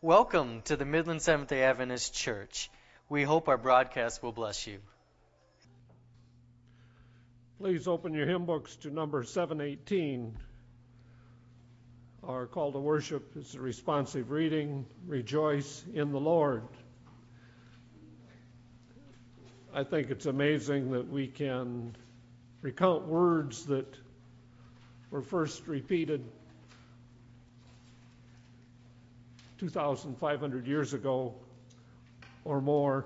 Welcome to the Midland Seventh-day Adventist Church. We hope our broadcast will bless you. Please open your hymn books to number 718. Our call to worship is a responsive reading, Rejoice in the Lord. I think it's amazing that we can recount words that were first repeated 2,500 years ago or more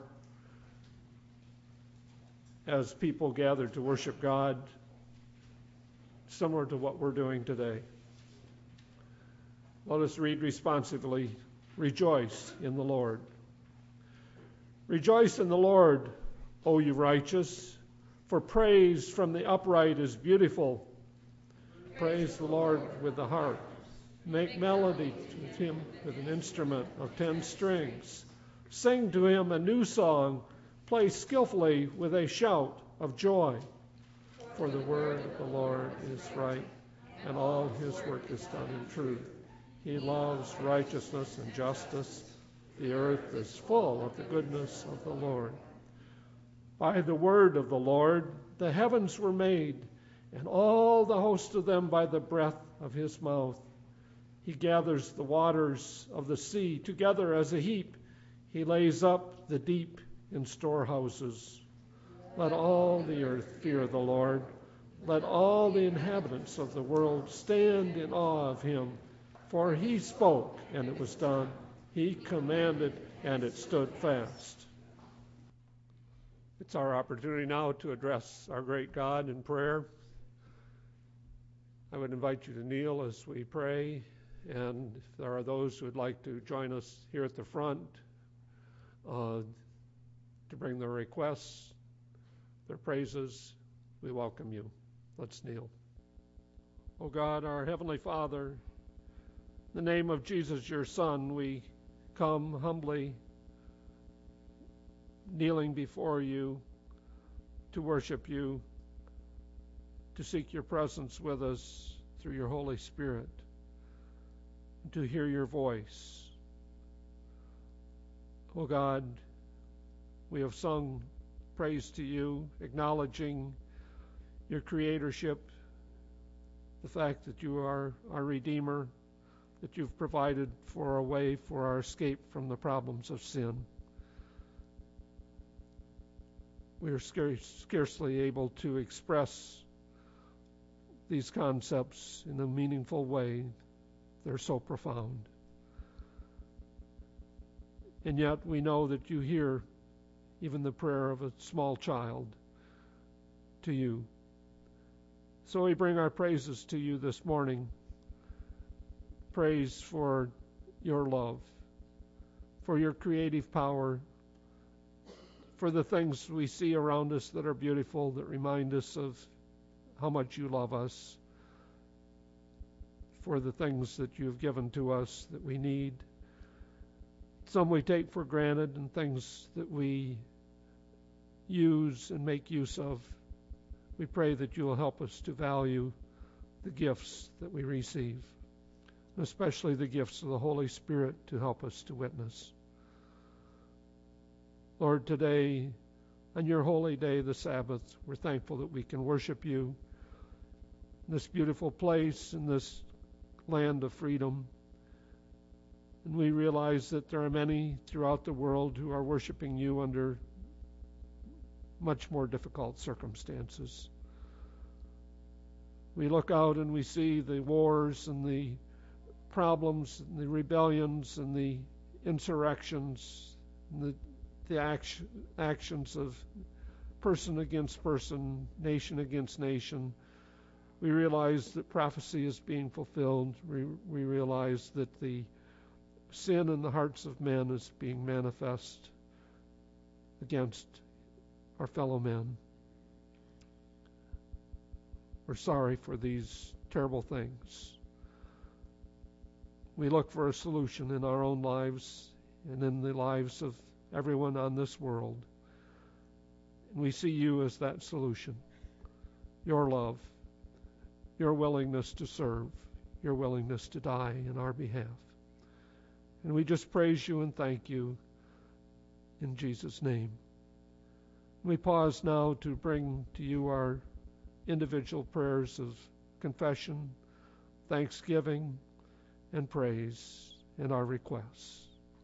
as people gathered to worship God, similar to what we're doing today. Let us read responsively, Rejoice in the Lord. Rejoice in the Lord, O you righteous, for praise from the upright is beautiful. Praise the Lord with the harp. Make melody to him with an instrument of 10 strings. Sing to him a new song. Play skillfully with a shout of joy. For the word of the Lord is right, and all his work is done in truth. He loves righteousness and justice. The earth is full of the goodness of the Lord. By the word of the Lord the heavens were made, and all the host of them by the breath of his mouth. He gathers the waters of the sea together as a heap. He lays up the deep in storehouses. Let all the earth fear the Lord. Let all the inhabitants of the world stand in awe of him. For he spoke, and it was done. He commanded, and it stood fast. It's our opportunity now to address our great God in prayer. I would invite you to kneel as we pray. And if there are those who would like to join us here at the front to bring their requests, their praises, we welcome you. Let's kneel. O God, our Heavenly Father, in the name of Jesus, your Son, we come humbly, kneeling before you to worship you, to seek your presence with us through your Holy Spirit, to hear your voice. Oh God, we have sung praise to you, acknowledging your creatorship, the fact that you are our Redeemer, that you've provided for a way for our escape from the problems of sin. We are scarcely able to express these concepts in a meaningful way. They're so profound. And yet we know that you hear even the prayer of a small child to you. So we bring our praises to you this morning. Praise for your love, for your creative power, for the things we see around us that are beautiful, that remind us of how much you love us, for the things that you've given to us that we need. Some we take for granted, and things that we use and make use of. We pray that you will help us to value the gifts that we receive, especially the gifts of the Holy Spirit to help us to witness. Lord, today, on your holy day, the Sabbath, we're thankful that we can worship you in this beautiful place, in this land of freedom. And we realize that there are many throughout the world who are worshiping you under much more difficult circumstances. We look out and we see the wars and the problems and the rebellions and the insurrections and the actions of person against person, nation against nation. We realize that prophecy is being fulfilled. We realize that the sin in the hearts of men is being manifest against our fellow men. We're sorry for these terrible things. We look for a solution in our own lives and in the lives of everyone on this world. And we see you as that solution. Your love, your willingness to serve, your willingness to die in our behalf. And we just praise you and thank you in Jesus' name. We pause now to bring to you our individual prayers of confession, thanksgiving, and praise, and our requests.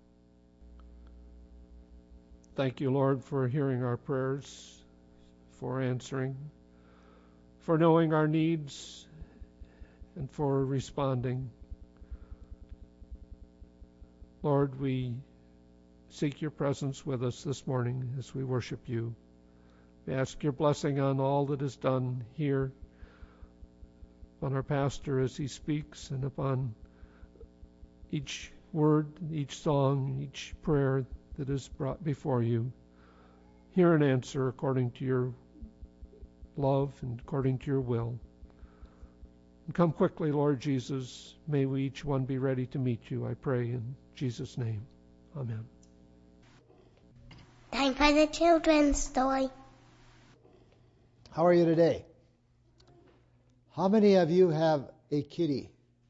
Thank you, Lord, for hearing our prayers, for answering, for knowing our needs, and for responding. Lord, we seek your presence with us this morning as we worship you. We ask your blessing on all that is done here, upon our pastor as he speaks, and upon each word, each song, each prayer that is brought before you. Hear and answer according to your love and according to your will. And come quickly, Lord Jesus. May we each one be ready to meet you, I pray in Jesus' name. Amen. Time for the children's story. How are you today? How many of you have a kitty?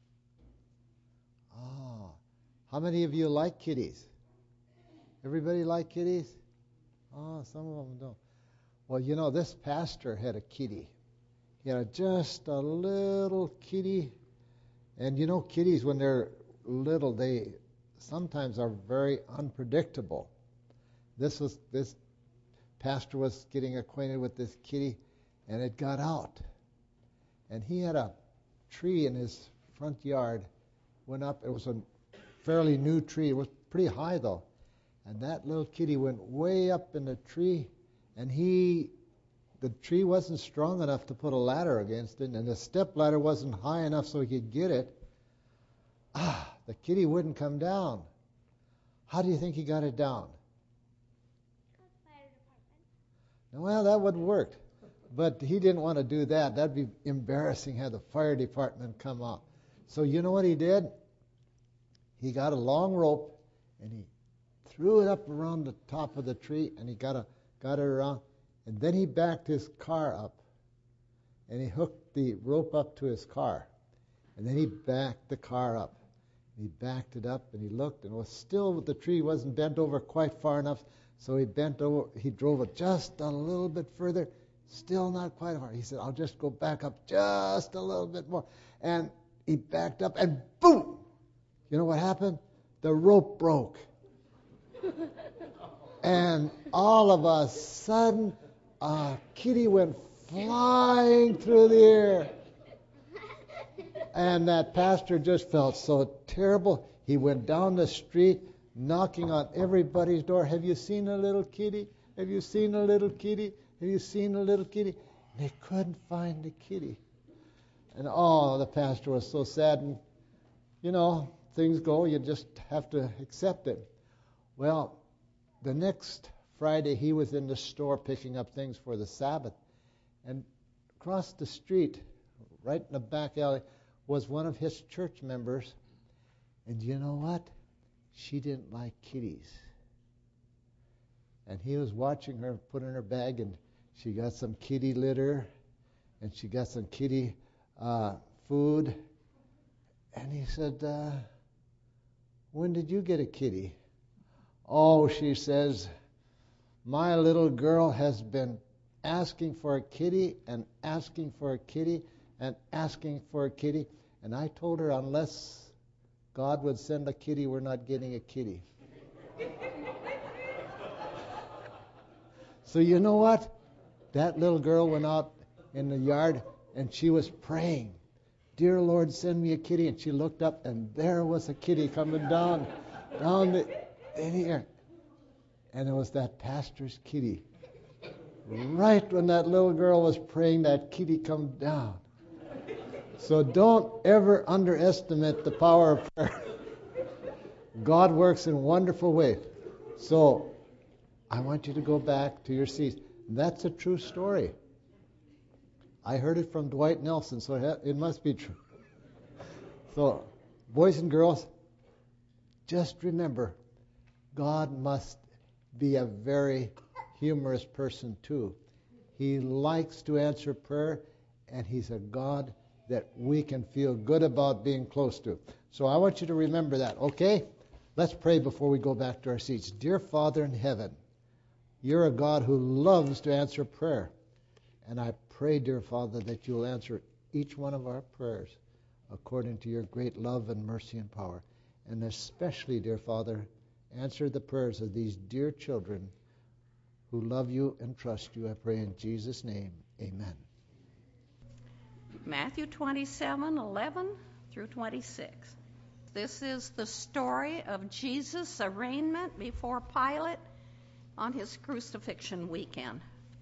Oh, how many of you like kitties? Everybody like kitties? Oh, some of them don't. Well, you know, this pastor had a kitty. He had just a little kitty. And you know, kitties, when they're little, they sometimes are very unpredictable. This pastor was getting acquainted with this kitty, and it got out. And he had a tree in his front yard, went up. It was a fairly new tree. It was pretty high, though. And that little kitty went way up in the tree, and the tree wasn't strong enough to put a ladder against it, and the step ladder wasn't high enough so he could get it. The kitty wouldn't come down. How do you think he got it down? Fire department. Well, that would work. But he didn't want to do that. That'd be embarrassing, have the fire department come out. So you know what he did? He got a long rope, and he threw it up around the top of the tree, and he got it around. And then he backed his car up, and he hooked the rope up to his car. And then he backed the car up. He backed it up, and he looked, and the tree wasn't bent over quite far enough, so he bent over. He drove it just a little bit further, still not quite far. He said, I'll just go back up just a little bit more. And he backed up, and boom! You know what happened? The rope broke. And all of a sudden, a kitty went flying through the air. And that pastor just felt so terrible. He went down the street, knocking on everybody's door. Have you seen a little kitty? Have you seen a little kitty? Have you seen a little kitty? And they couldn't find the kitty. And the pastor was so sad. And, you know, things go. You just have to accept it. Well, the next Friday, he was in the store picking up things for the Sabbath. And across the street, right in the back alley, was one of his church members. And you know what? She didn't like kitties. And he was watching her put in her bag, and she got some kitty litter, and she got some kitty food. And he said, when did you get a kitty? Oh, she says, my little girl has been asking for a kitty and asking for a kitty and asking for a kitty. And I told her, unless God would send a kitty, we're not getting a kitty. So you know what? That little girl went out in the yard and she was praying, dear Lord, send me a kitty. And she looked up and there was a kitty coming down the air. And it was that pastor's kitty. Right when that little girl was praying, that kitty come down. So don't ever underestimate the power of prayer. God works in wonderful ways. So I want you to go back to your seats. That's a true story. I heard it from Dwight Nelson, so it must be true. So, boys and girls, just remember, God must be a very humorous person too. He likes to answer prayer, and he's a God that we can feel good about being close to. So I want you to remember that, okay? Let's pray before we go back to our seats. Dear Father in heaven, you're a God who loves to answer prayer. And I pray, dear Father, that you'll answer each one of our prayers according to your great love and mercy and power. And especially, dear Father, answer the prayers of these dear children who love you and trust you. I pray in Jesus' name. Amen. Matthew 27:11 through 26. This is the story of Jesus' arraignment before Pilate on his crucifixion weekend.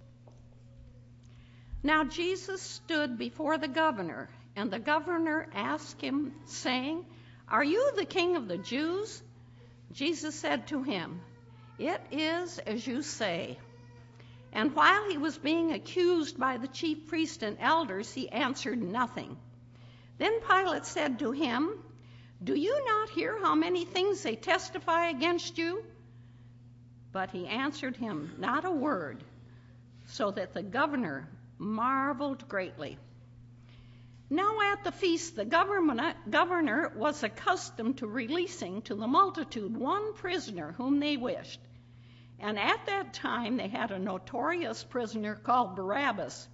Now Jesus stood before the governor, and the governor asked him, saying, "Are you the king of the Jews?" Jesus said to him, "It is as you say." And while he was being accused by the chief priests and elders, he answered nothing. Then Pilate said to him, "Do you not hear how many things they testify against you?" But he answered him not a word, so that the governor marveled greatly. Now at the feast, the governor was accustomed to releasing to the multitude one prisoner whom they wished. And at that time they had a notorious prisoner called Barabbas.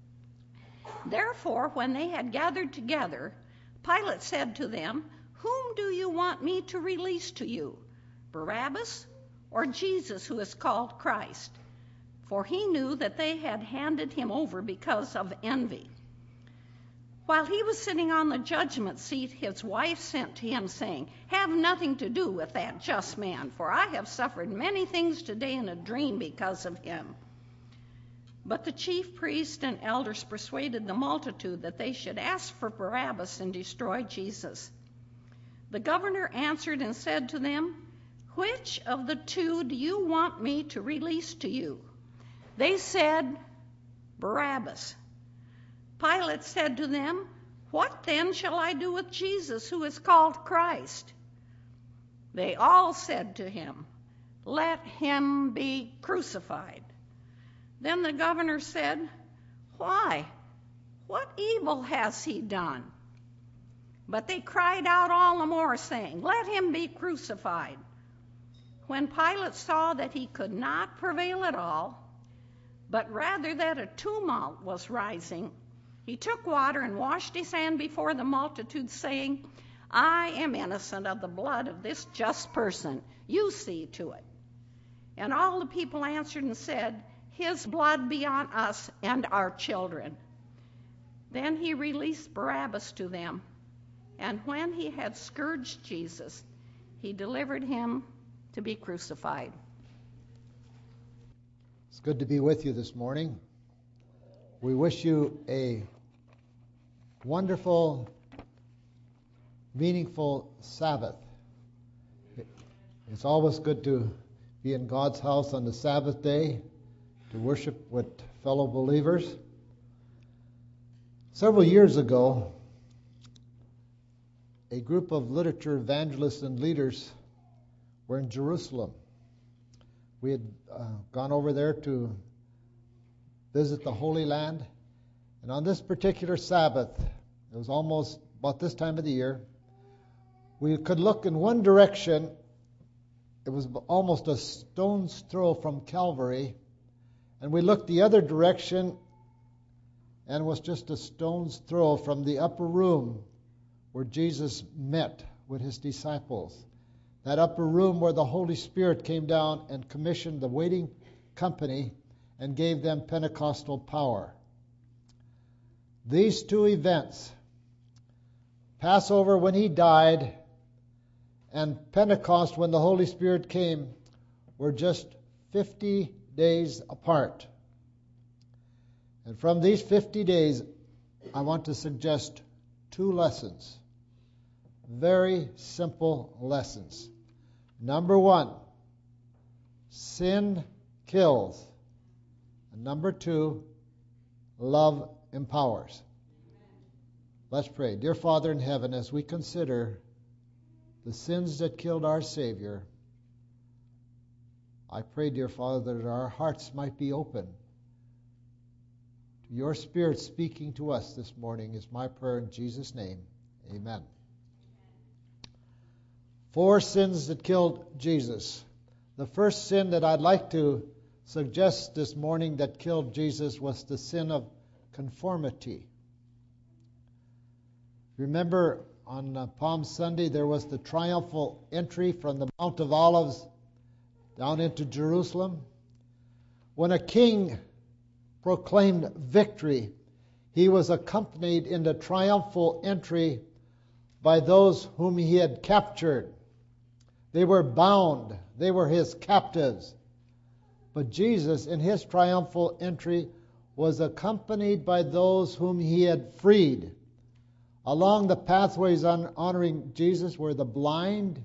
Therefore, when they had gathered together, Pilate said to them, "Whom do you want me to release to you, Barabbas or Jesus, who is called Christ?" For he knew that they had handed him over because of envy. While he was sitting on the judgment seat, his wife sent to him, saying, "Have nothing to do with that just man, for I have suffered many things today in a dream because of him." But the chief priests and elders persuaded the multitude that they should ask for Barabbas and destroy Jesus. The governor answered and said to them, "Which of the two do you want me to release to you?" They said, "Barabbas." Pilate said to them, "What then shall I do with Jesus, who is called Christ?" They all said to him, "Let him be crucified." Then the governor said, "Why? What evil has he done?" But they cried out all the more, saying, "Let him be crucified." When Pilate saw that he could not prevail at all, but rather that a tumult was rising, he took water and washed his hand before the multitude, saying, "I am innocent of the blood of this just person. You see to it." And all the people answered and said, "His blood be on us and our children." Then he released Barabbas to them, and when he had scourged Jesus, he delivered him to be crucified. It's good to be with you this morning. We wish you a wonderful, meaningful Sabbath. It's always good to be in God's house on the Sabbath day, to worship with fellow believers. Several years ago, a group of literature evangelists and leaders were in Jerusalem. We had gone over there to visit the Holy Land. And on this particular Sabbath, it was almost about this time of the year, we could look in one direction. It was almost a stone's throw from Calvary. And we looked the other direction, and it was just a stone's throw from the upper room where Jesus met with his disciples. That upper room where the Holy Spirit came down and commissioned the waiting company and gave them Pentecostal power. These two events, Passover when he died and Pentecost when the Holy Spirit came, were just 50 days apart. And from these 50 days, I want to suggest two lessons. Very simple lessons. Number one, sin kills. And number two, love empowers. Let's pray. Dear Father in heaven, as we consider the sins that killed our Savior, I pray, dear Father, that our hearts might be open to your Spirit speaking to us this morning is my prayer in Jesus' name. Amen. 4 sins that killed Jesus. The first sin that I'd like to suggest this morning that killed Jesus was the sin of conformity. Remember on Palm Sunday there was the triumphal entry from the Mount of Olives down into Jerusalem. When a king proclaimed victory, he was accompanied in the triumphal entry by those whom he had captured. They were bound. They were his captives. But Jesus, in his triumphal entry, was accompanied by those whom he had freed. Along the pathways honoring Jesus were the blind.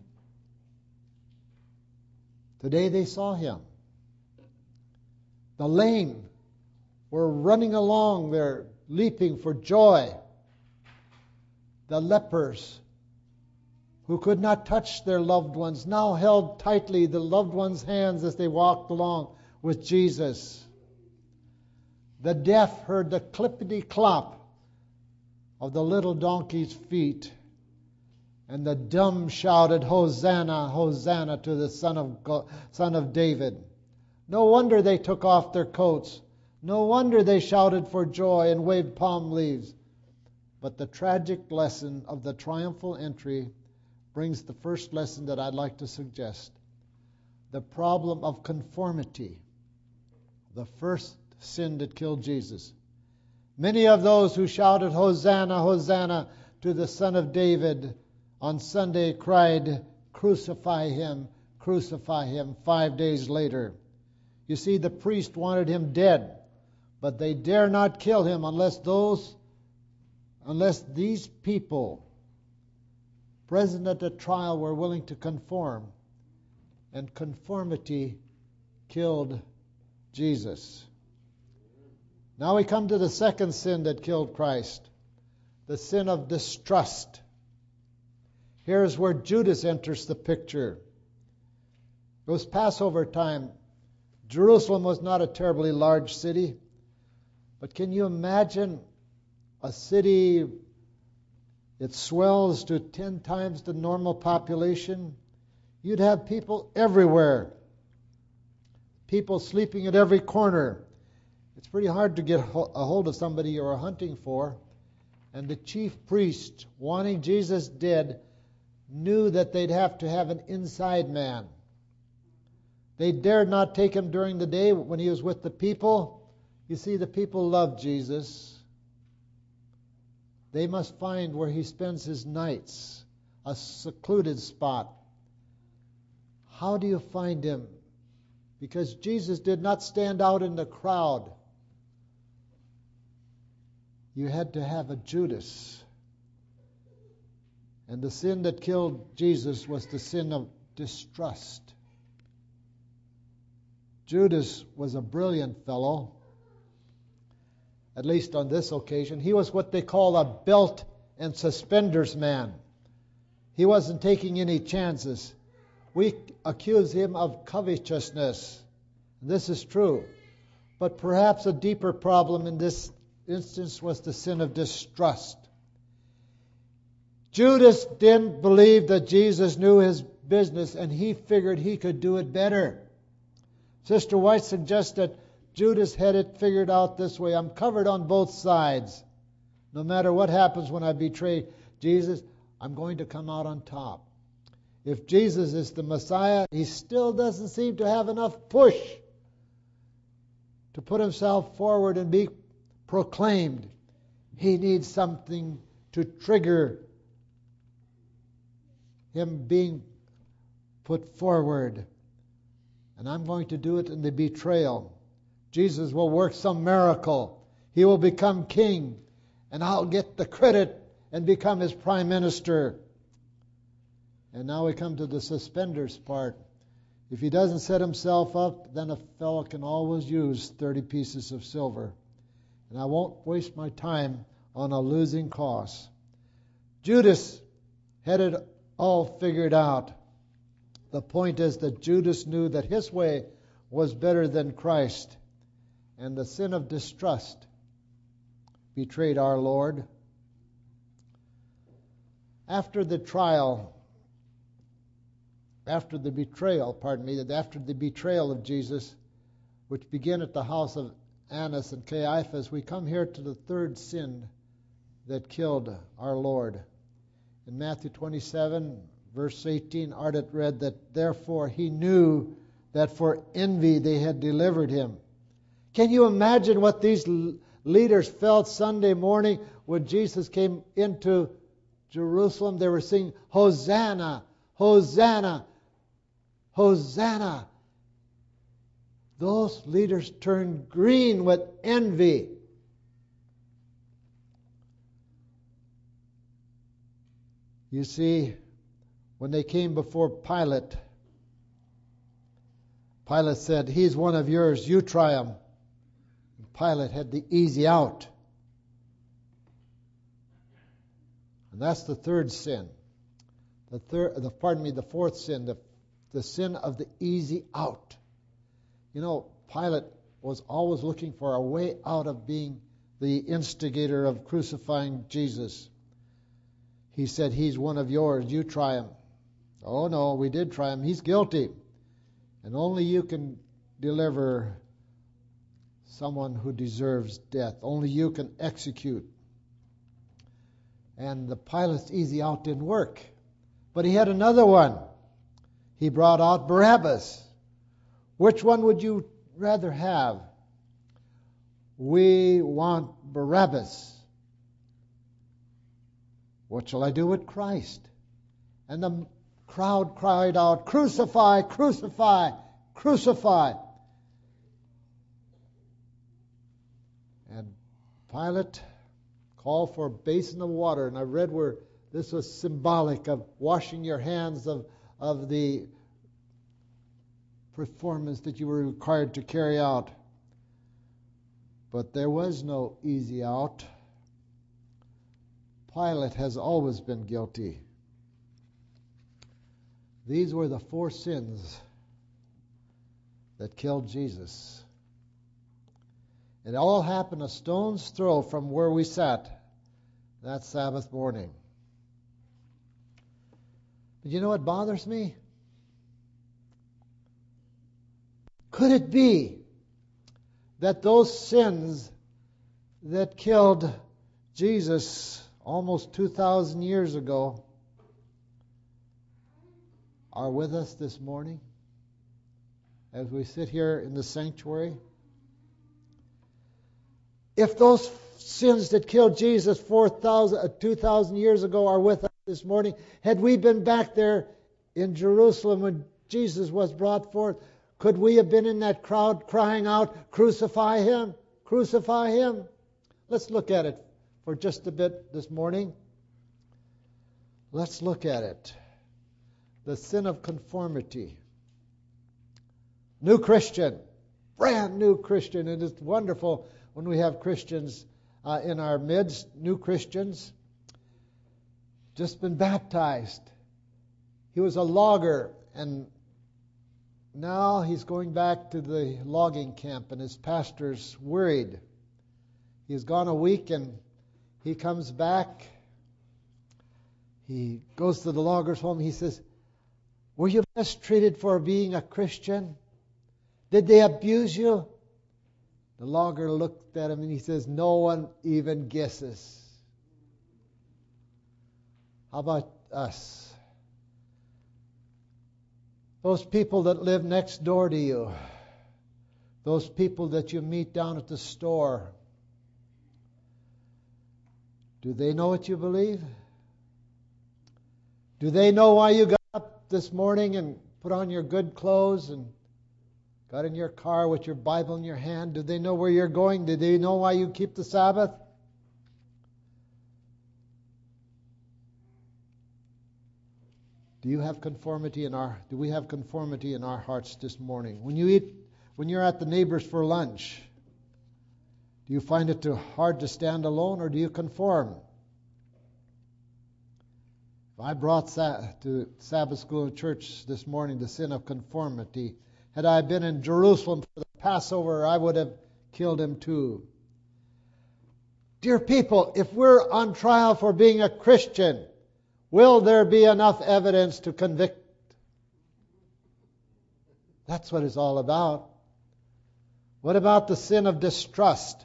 Today they saw him. The lame were running along there, leaping for joy. The lepers who could not touch their loved ones now held tightly the loved ones' hands as they walked along with Jesus. The deaf heard the clippity-clop of the little donkey's feet, and the dumb shouted, "Hosanna, Hosanna to the Son of David." No wonder they took off their coats. No wonder they shouted for joy and waved palm leaves. But the tragic lesson of the triumphal entry brings the first lesson that I'd like to suggest. The problem of conformity. The first sin that killed Jesus. Many of those who shouted, "Hosanna, Hosanna to the Son of David," on Sunday cried, "Crucify him, crucify him," 5 days later. You see, the priest wanted him dead, but they dare not kill him unless these people present at the trial were willing to conform. And conformity killed Jesus. Now we come to the second sin that killed Christ, the sin of distrust. Here's where Judas enters the picture. It was Passover time. Jerusalem was not a terribly large city, but can you imagine a city, it swells to 10 times the normal population? You'd have people everywhere. People sleeping at every corner. It's pretty hard to get a hold of somebody you are hunting for. And the chief priest, wanting Jesus dead, knew that they'd have to have an inside man. They dared not take him during the day when he was with the people. You see, the people loved Jesus. They must find where he spends his nights, a secluded spot. How do you find him? Because Jesus did not stand out in the crowd. You had to have a Judas. And the sin that killed Jesus was the sin of distrust. Judas was a brilliant fellow, at least on this occasion. He was what they call a belt and suspenders man. He wasn't taking any chances. We accuse him of covetousness. This is true. But perhaps a deeper problem in this instance was the sin of distrust. Judas didn't believe that Jesus knew his business, and he figured he could do it better. Sister White suggests that Judas had it figured out this way: I'm covered on both sides. No matter what happens when I betray Jesus, I'm going to come out on top. If Jesus is the Messiah, he still doesn't seem to have enough push to put himself forward and be proclaimed. He needs something to trigger him being put forward. And I'm going to do it in the betrayal. Jesus will work some miracle. He will become king, and I'll get the credit and become his prime minister. And now we come to the suspenders part. If he doesn't set himself up, then a fellow can always use 30 pieces of silver. And I won't waste my time on a losing cause. Judas had it all figured out. The point is that Judas knew that his way was better than Christ. And the sin of distrust betrayed our Lord. After the trial, after the betrayal of Jesus, which began at the house of Annas and Caiaphas, we come here to the third sin that killed our Lord. In Matthew 27, verse 18, Ardent read that therefore he knew that for envy they had delivered him. Can you imagine what these leaders felt Sunday morning when Jesus came into Jerusalem? They were singing, Hosanna, Hosanna, Hosanna. Those leaders turned green with envy. You see, when they came before Pilate, Pilate said, he's one of yours, you try him. And Pilate had the easy out. And that's the third sin. The fourth sin, the sin of the easy out. You know, Pilate was always looking for a way out of being the instigator of crucifying Jesus. He said, he's one of yours, you try him. Oh no, we did try him, he's guilty. And only you can deliver someone who deserves death. Only you can execute. And the Pilate's easy out didn't work. But he had another one. He brought out Barabbas. Which one would you rather have? We want Barabbas. What shall I do with Christ? And the crowd cried out, crucify, crucify, crucify. And Pilate called for a basin of water. And I read where this was symbolic of washing your hands of the performance that you were required to carry out. But there was no easy out. Pilate has always been guilty. These were the four sins that killed Jesus. It all happened a stone's throw from where we sat that Sabbath morning. But you know what bothers me? Could it be that those sins that killed Jesus almost 2,000 years ago are with us this morning as we sit here in the sanctuary? If those sins that killed Jesus 2,000 years ago are with us this morning, had we been back there in Jerusalem when Jesus was brought forth, could we have been in that crowd crying out, crucify him, crucify him? Let's look at it for just a bit this morning. Let's look at it. The sin of conformity. New Christian, brand new Christian. And it's wonderful when we have Christians in our midst, new Christians, just been baptized. He was a logger, and now he's going back to the logging camp, and his pastor's worried. He's gone a week, and he comes back. He goes to the logger's home. He says, were you mistreated for being a Christian? Did they abuse you? The logger looked at him and he says, no one even guesses. How about us? Those people that live next door to you, those people that you meet down at the store, do they know what you believe? Do they know why you got up this morning and put on your good clothes and got in your car with your Bible in your hand? Do they know where you're going? Do they know why you keep the Sabbath? Do we have conformity in our hearts this morning? When you're at the neighbors for lunch, do you find it too hard to stand alone, or do you conform? If I brought to Sabbath school church this morning the sin of conformity, had I been in Jerusalem for the Passover, I would have killed him too. Dear people, if we're on trial for being a Christian, will there be enough evidence to convict That's what it's all about. What about the sin of distrust?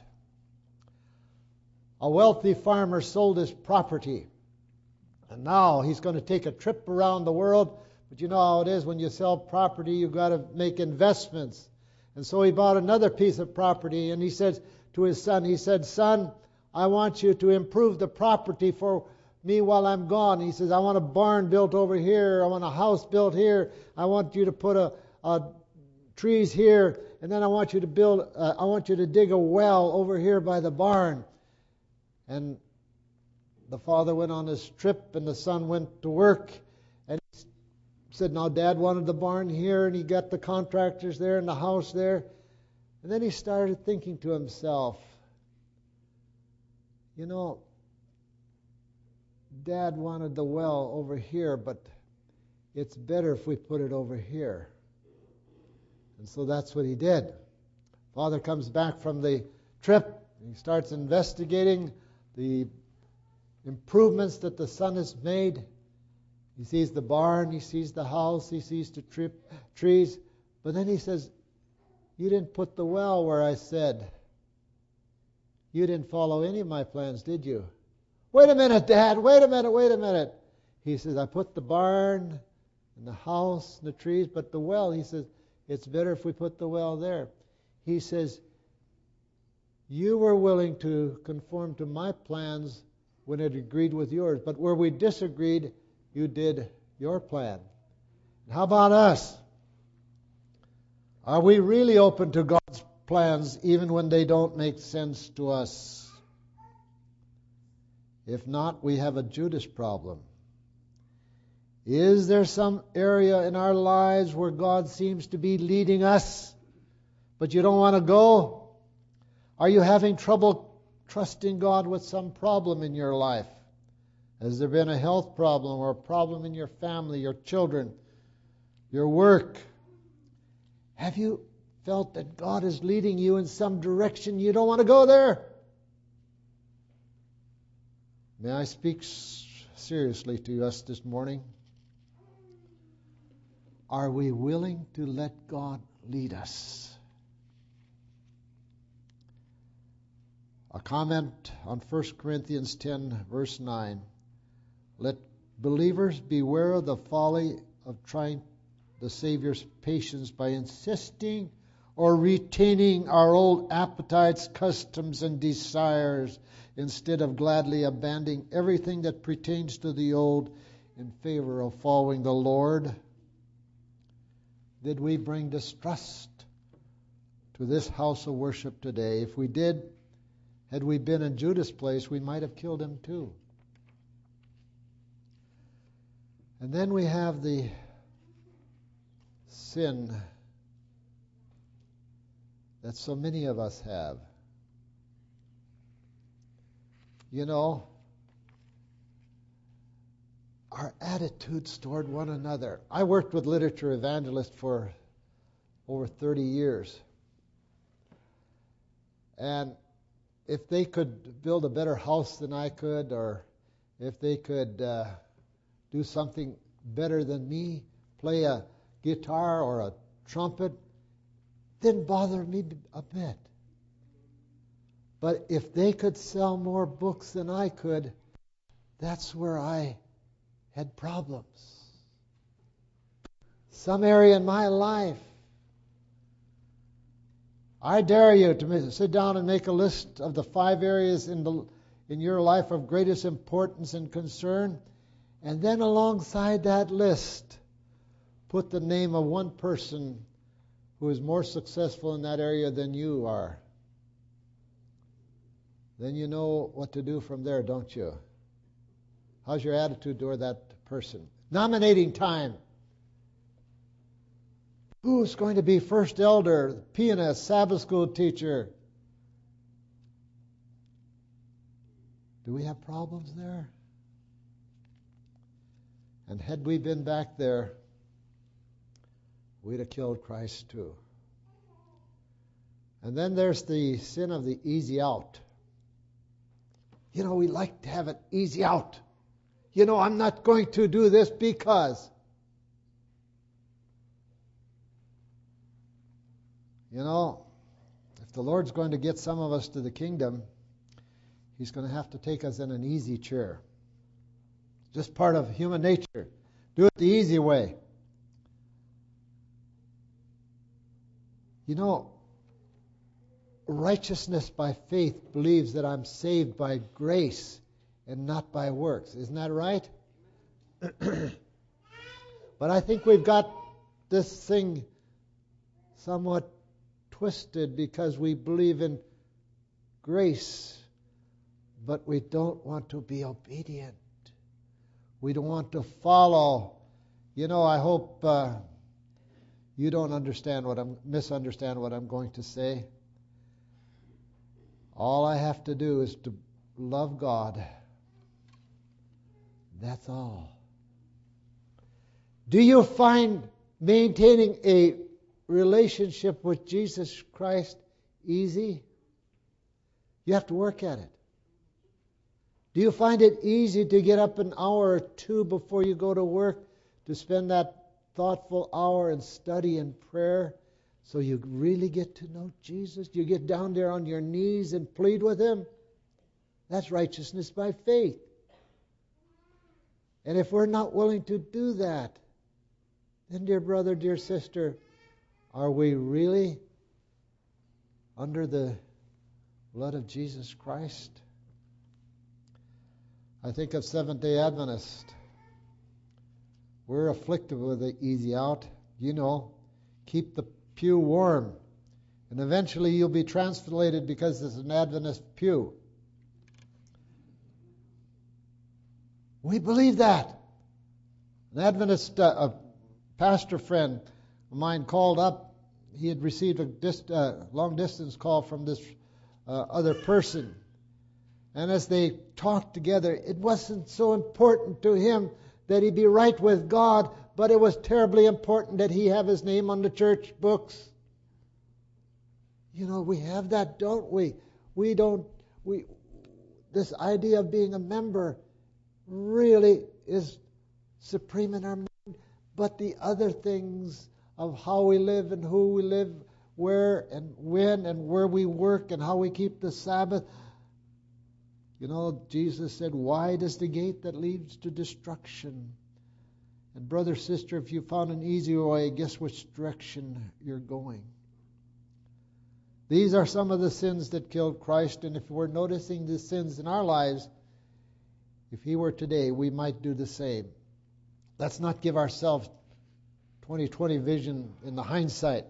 A wealthy farmer sold his property, and now he's going to take a trip around the world. But you know how it is when you sell property, you've got to make investments. And so he bought another piece of property, and he said to his son, he said, "Son, I want you to improve the property for me while I'm gone." He says, "I want a barn built over here. I want a house built here. I want you to put a trees here, and then I want you to dig a well over here by the barn." And the father went on his trip, and the son went to work. And he said, "Now, Dad wanted the barn here, and he got the contractors there and the house there." And then he started thinking to himself, you know, Dad wanted the well over here, but it's better if we put it over here. And so that's what he did. Father comes back from the trip. He starts investigating the improvements that the son has made. He sees the barn, he sees the house, he sees the trees. But then he says, "You didn't put the well where I said. You didn't follow any of my plans, did you?" "Wait a minute, Dad. Wait a minute. He says, "I put the barn and the house and the trees, but the well," he says, "it's better if we put the well there." He says, "You were willing to conform to my plans when it agreed with yours, but where we disagreed, you did your plan." And how about us? Are we really open to God's plans even when they don't make sense to us? If not, we have a Judas problem. Is there some area in our lives where God seems to be leading us, but you don't want to go? Are you having trouble trusting God with some problem in your life? Has there been a health problem or a problem in your family, your children, your work? Have you felt that God is leading you in some direction you don't want to go there? May I speak seriously to us this morning? Are we willing to let God lead us? A comment on 1 Corinthians 10, verse 9. Let believers beware of the folly of trying the Savior's patience by insisting or retaining our old appetites, customs, and desires, instead of gladly abandoning everything that pertains to the old in favor of following the Lord. Did we bring distrust to this house of worship today? If we did, had we been in Judas' place, we might have killed him too. And then we have the sin that so many of us have. You know, our attitudes toward one another. I worked with literature evangelists for over 30 years. And if they could build a better house than I could, or if they could do something better than me, play a guitar or a trumpet, didn't bother me a bit. But if they could sell more books than I could, that's where I had problems. Some area in my life. I dare you to sit down and make a list of the 5 areas in your life of greatest importance and concern, and then alongside that list, put the name of one person who is more successful in that area than you are. Then you know what to do from there, don't you? How's your attitude toward that person? Nominating time. Who's going to be first elder, pianist, Sabbath school teacher? Do we have problems there? And had we been back there, we'd have killed Christ too. And then there's the sin of the easy out. You know, we like to have it easy out. You know, I'm not going to do this because. You know, if the Lord's going to get some of us to the kingdom, He's going to have to take us in an easy chair. Just part of human nature. Do it the easy way. You know, righteousness by faith believes that I'm saved by grace and not by works. Isn't that right? But I think we've got this thing somewhat twisted because we believe in grace, but we don't want to be obedient. We don't want to follow. You know, I hope you don't misunderstand what I'm going to say. All I have to do is to love God. That's all. Do you find maintaining a relationship with Jesus Christ easy? You have to work at it. Do you find it easy to get up an hour or two before you go to work to spend that thoughtful hour in study and prayer so you really get to know Jesus? You get down there on your knees and plead with Him? That's righteousness by faith. And if we're not willing to do that, then, dear brother, dear sister, are we really under the blood of Jesus Christ? I think of Seventh-day Adventists. We're afflicted with the easy out. You know, keep the pew warm. And eventually you'll be translated because it's an Adventist pew. We believe that. An Adventist pastor friend of mine called up. He had received a long-distance call from this other person. And as they talked together, it wasn't so important to him that he be right with God, but it was terribly important that he have his name on the church books. You know, we have that, don't we? This idea of being a member really is supreme in our mind. But the other things of how we live and who we live, where and when and where we work and how we keep the Sabbath. You know, Jesus said, wide is the gate that leads to destruction. And brother, sister, if you found an easy way, guess which direction you're going. These are some of the sins that killed Christ, and if we're noticing the sins in our lives, if He were today, we might do the same. Let's not give ourselves 20/20 vision in the hindsight.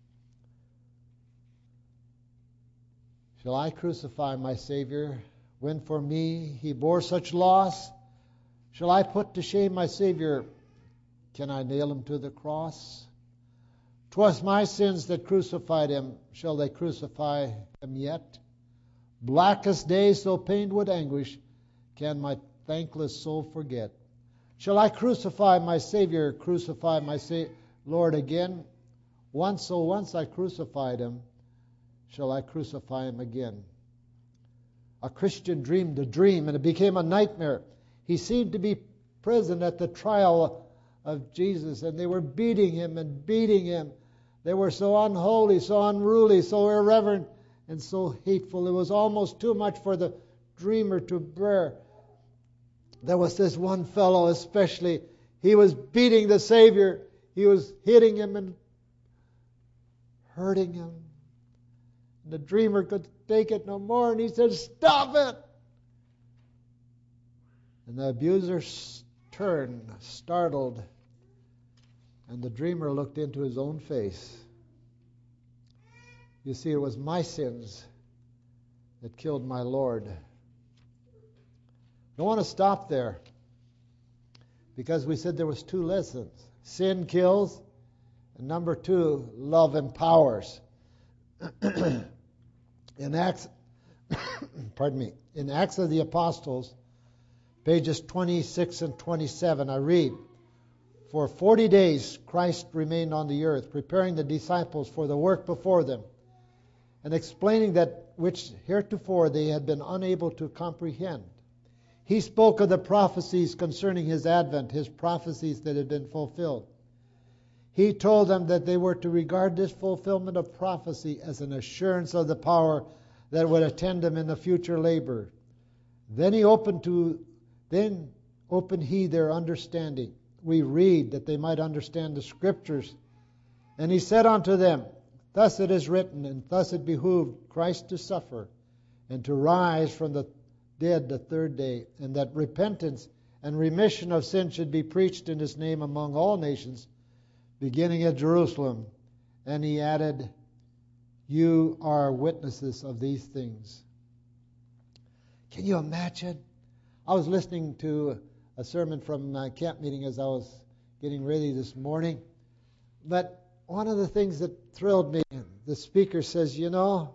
Shall I crucify my Savior when for me He bore such loss? Shall I put to shame my Savior? Can I nail Him to the cross? 'Twas my sins that crucified Him. Shall they crucify Him yet? Blackest day so pained with anguish, can my thankless soul forget? Shall I crucify my Savior, crucify my Lord again? Once I crucified Him, shall I crucify Him again? A Christian dreamed a dream, and it became a nightmare. He seemed to be present at the trial of Jesus, and they were beating Him and beating Him. They were so unholy, so unruly, so irreverent, and so hateful. It was almost too much for the dreamer to bear. There was this one fellow especially. He was beating the Savior. He was hitting Him and hurting Him. And the dreamer could take it no more, and he said, "Stop it!" And the abuser turned, startled, and the dreamer looked into his own face. You see, it was my sins that killed my Lord. I don't want to stop there, because we said there was 2 lessons. Sin kills, and number 2, love empowers. In Acts of the Apostles, pages 26 and 27, I read, "For 40 days Christ remained on the earth, preparing the disciples for the work before them, and explaining that which heretofore they had been unable to comprehend. He spoke of the prophecies concerning His advent, His prophecies that had been fulfilled. He told them that they were to regard this fulfillment of prophecy as an assurance of the power that would attend them in the future labor. Then opened he their understanding. We read that they might understand the Scriptures. And he said unto them, Thus it is written, and thus it behooved Christ to suffer, and to rise from the dead the third day, and that repentance and remission of sin should be preached in his name among all nations, beginning at Jerusalem. And he added, You are witnesses of these things. Can you imagine? I was listening to a sermon from my camp meeting as I was getting ready this morning. But one of the things that thrilled me, the speaker says, you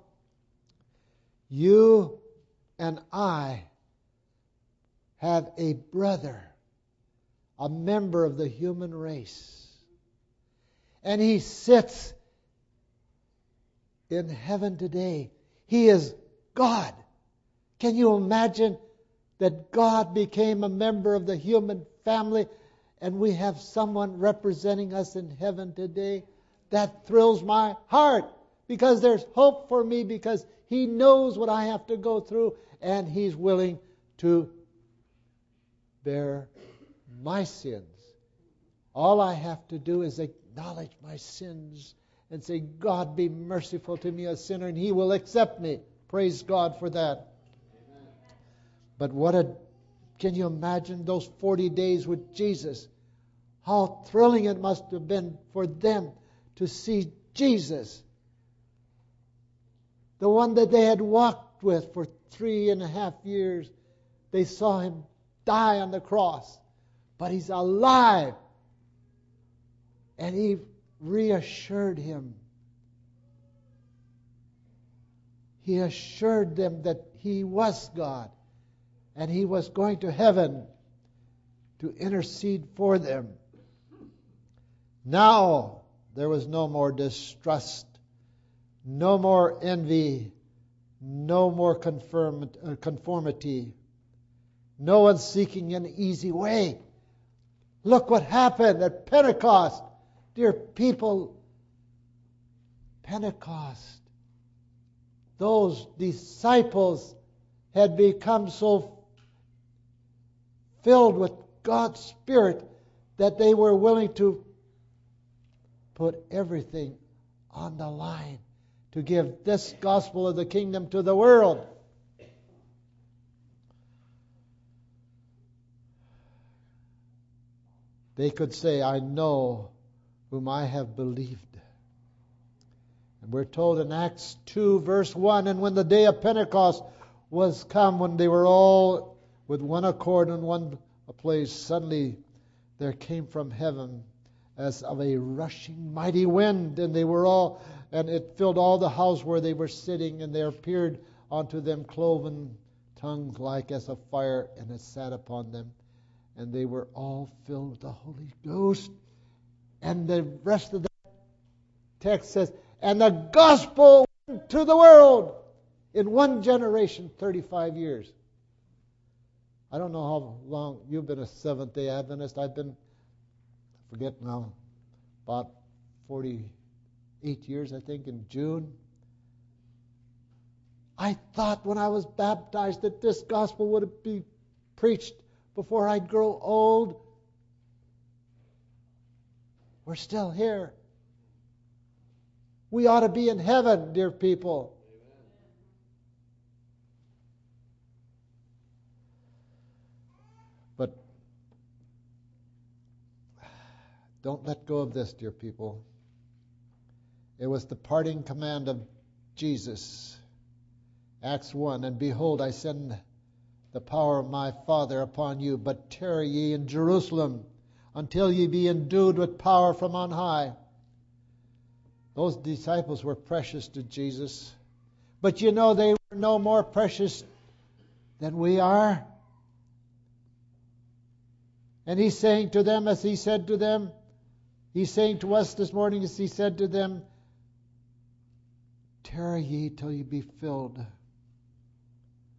and I have a brother, a member of the human race. And he sits in heaven today. He is God. Can you imagine that God became a member of the human family and we have someone representing us in heaven today? That thrills my heart because there's hope for me, because he knows what I have to go through and he's willing to bear my sins. All I have to do is acknowledge my sins and say, God, be merciful to me, a sinner, and he will accept me. Praise God for that. But can you imagine those 40 days with Jesus? How thrilling it must have been for them to see Jesus, the one that they had walked with for 3.5 years. They saw him die on the cross, but he's alive. And he reassured him. He assured them that he was God and he was going to heaven to intercede for them. Now there was no more distrust, no more envy, no more conformity, no one seeking an easy way. Look what happened at Pentecost. Dear people, Pentecost, those disciples had become so filled with God's Spirit that they were willing to put everything on the line to give this gospel of the kingdom to the world. They could say, I know whom I have believed. And we're told in Acts 2, verse 1, and when the day of Pentecost was come, when they were all with one accord in one place, suddenly there came from heaven as of a rushing mighty wind, and it filled all the house where they were sitting, and there appeared unto them cloven tongues like as of fire, and it sat upon them. And they were all filled with the Holy Ghost. And the rest of the text says, and the gospel went to the world in one generation, 35 years. I don't know how long you've been a Seventh-day Adventist. I've been, I forget now, about 48 years, I think, in June. I thought when I was baptized that this gospel would be preached before I'd grow old. We're still here. We ought to be in heaven, dear people. But don't let go of this, dear people. It was the parting command of Jesus. Acts 1, and behold, I send the power of my Father upon you, but tarry ye in Jerusalem until ye be endued with power from on high. Those disciples were precious to Jesus. But they were no more precious than we are. And he's saying to them, as he said to them, he's saying to us this morning, as he said to them, tarry ye till ye be filled.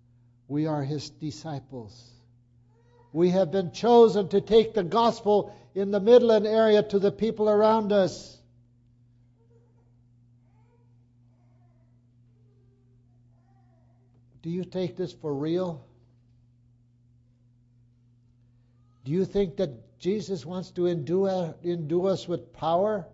We are his disciples. We have been chosen to take the gospel in the Midland area to the people around us. Do you take this for real? Do you think that Jesus wants to endue us with power?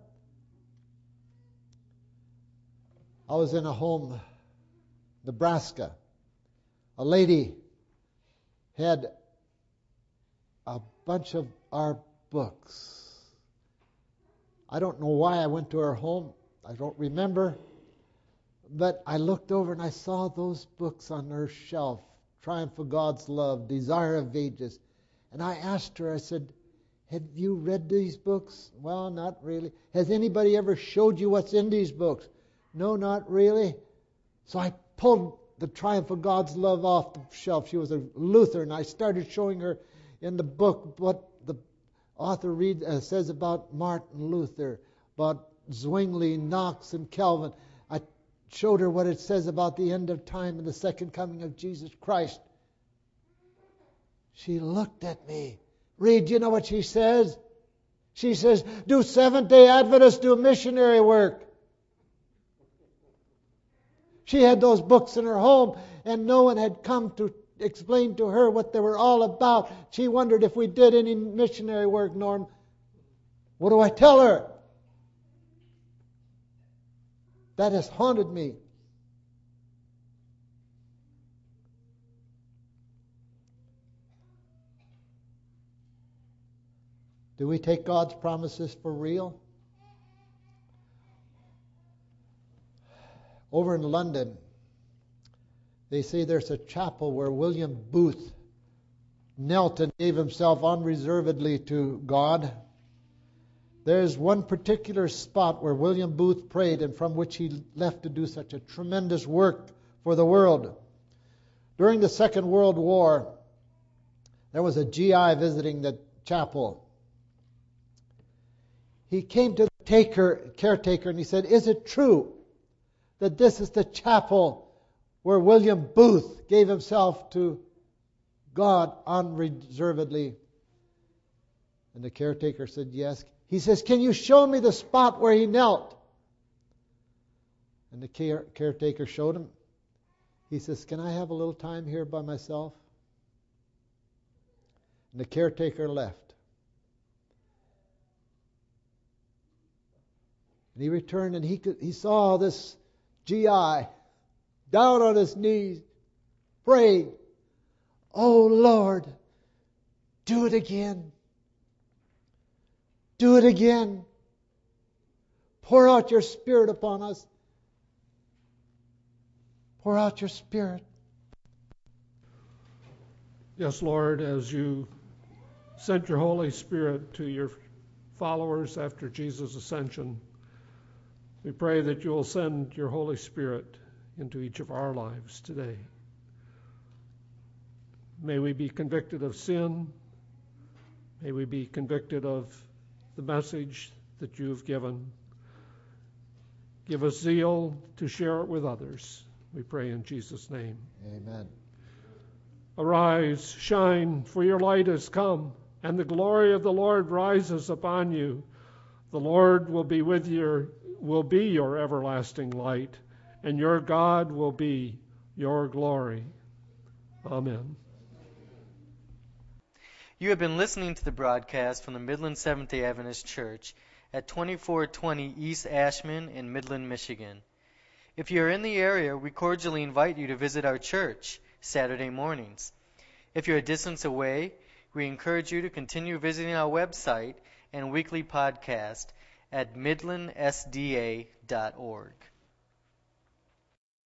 I was in a home, Nebraska. A lady had a bunch of our books. I don't know why I went to her home. I don't remember. But I looked over and I saw those books on her shelf. Triumph of God's Love, Desire of Ages. And I asked her, I said, have you read these books? Well, not really. Has anybody ever showed you what's in these books? No, not really. So I pulled the Triumph of God's Love off the shelf. She was a Lutheran. I started showing her in the book what the author says about Martin Luther, about Zwingli, Knox, and Calvin. I showed her what it says about the end of time and the second coming of Jesus Christ. She looked at me. Reed, you know what she says? She says, do Seventh-day Adventists do missionary work? She had those books in her home, and no one had come to explain to her what they were all about. She wondered if we did any missionary work, Norm. What do I tell her? That has haunted me. Do we take God's promises for real? Over in London, they say there's a chapel where William Booth knelt and gave himself unreservedly to God. There's one particular spot where William Booth prayed and from which he left to do such a tremendous work for the world. During the Second World War, there was a GI visiting the chapel. He came to the caretaker and he said, is it true that this is the chapel where William Booth gave himself to God unreservedly? And the caretaker said, yes. He says, can you show me the spot where he knelt? And the caretaker showed him. He says, can I have a little time here by myself? And the caretaker left. And he returned and he saw this GI down on his knees praying, oh Lord, do it again. Do it again. Pour out your Spirit upon us. Pour out your Spirit. Yes, Lord, as you sent your Holy Spirit to your followers after Jesus' ascension, we pray that you will send your Holy Spirit into each of our lives today. May we be convicted of sin. May we be convicted of the message that you've given. Give us zeal to share it with others. We pray in Jesus' name. Amen. Arise, shine, for your light has come, and the glory of the Lord rises upon you. The Lord will be with you, will be your everlasting light, and your God will be your glory. Amen. You have been listening to the broadcast from the Midland Seventh-day Adventist Church at 2420 East Ashman in Midland, Michigan. If you are in the area, we cordially invite you to visit our church Saturday mornings. If you're a distance away, we encourage you to continue visiting our website and weekly podcast at midlandsda.org.